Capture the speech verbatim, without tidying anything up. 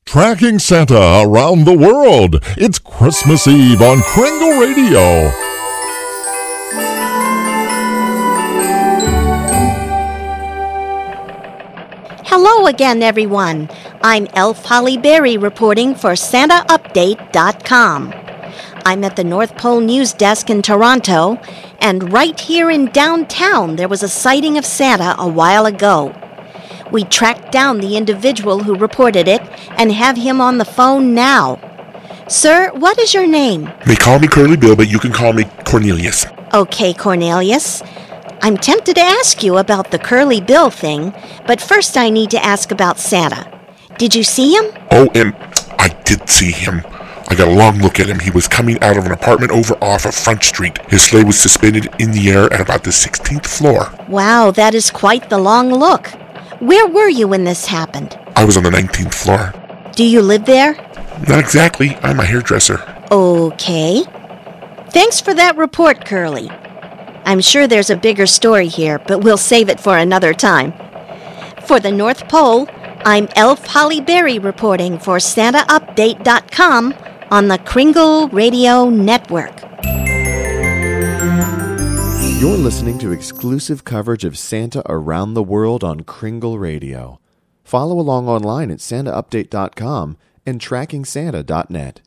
Tracking Santa around the world. It's Christmas Eve on Kringle Radio. Hello again, everyone. I'm Elf Holly Berry reporting for Santa Update dot com. I'm at the North Pole News Desk in Toronto, and right here in downtown there was a sighting of Santa a while ago. We tracked down the individual who reported it and have him on the phone now. Sir, what is your name? They call me Curly Bill, but you can call me Cornelius. Okay, Cornelius. I'm tempted to ask you about the Curly Bill thing, but first I need to ask about Santa. Did you see him? Oh, and I did see him. I got a long look at him. He was coming out of an apartment over off of Front Street. His sleigh was suspended in the air at about the sixteenth floor. Wow, that is quite the long look. Where were you when this happened? I was on the nineteenth floor. Do you live there? Not exactly. I'm a hairdresser. Okay. Thanks for that report, Curly. I'm sure there's a bigger story here, but we'll save it for another time. For the North Pole, I'm Elf Holly Berry reporting for Santa Update dot com on the Kringle Radio Network. You're listening to exclusive coverage of Santa around the world on Kringle Radio. Follow along online at Santa Update dot com and Tracking Santa dot net.